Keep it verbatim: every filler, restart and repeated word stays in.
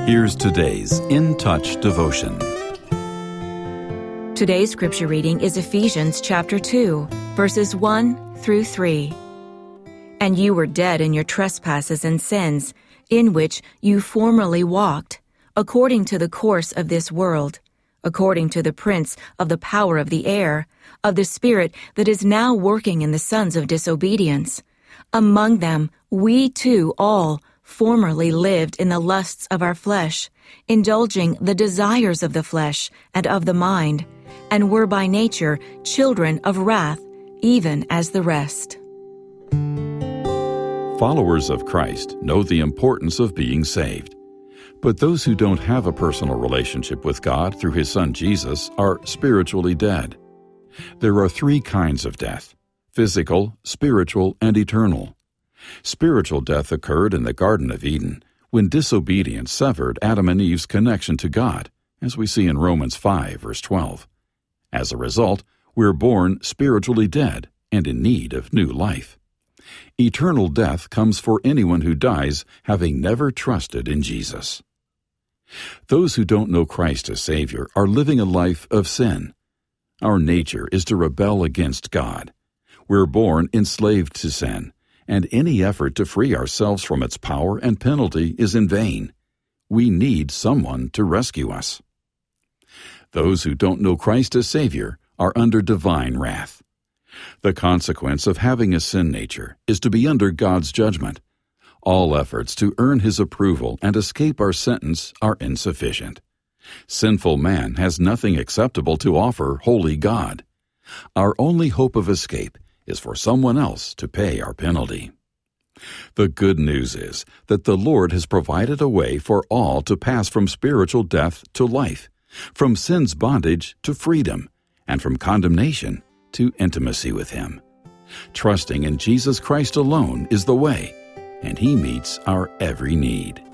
Here's today's In Touch devotion. Today's scripture reading is Ephesians chapter two, verses one through three. And you were dead in your trespasses and sins, in which you formerly walked, according to the course of this world, according to the prince of the power of the air, of the spirit that is now working in the sons of disobedience. Among them we too all formerly lived in the lusts of our flesh, indulging the desires of the flesh and of the mind, and were by nature children of wrath, even as the rest. Followers of Christ know the importance of being saved. But those who don't have a personal relationship with God through His Son Jesus are spiritually dead. There are three kinds of death: physical, spiritual, and eternal. Spiritual death occurred in the Garden of Eden when disobedience severed Adam and Eve's connection to God, as we see in Romans five, verse twelve. As a result, we're born spiritually dead and in need of new life. Eternal death comes for anyone who dies having never trusted in Jesus. Those who don't know Christ as Savior are living a life of sin. Our nature is to rebel against God. We're born enslaved to sin, and any effort to free ourselves from its power and penalty is in vain. We need someone to rescue us. Those who don't know Christ as Savior are under divine wrath. The consequence of having a sin nature is to be under God's judgment. All efforts to earn His approval and escape our sentence are insufficient. Sinful man has nothing acceptable to offer holy God. Our only hope of escape is for someone else to pay our penalty. The good news is that the Lord has provided a way for all to pass from spiritual death to life, from sin's bondage to freedom, and from condemnation to intimacy with Him. Trusting in Jesus Christ alone is the way, and He meets our every need.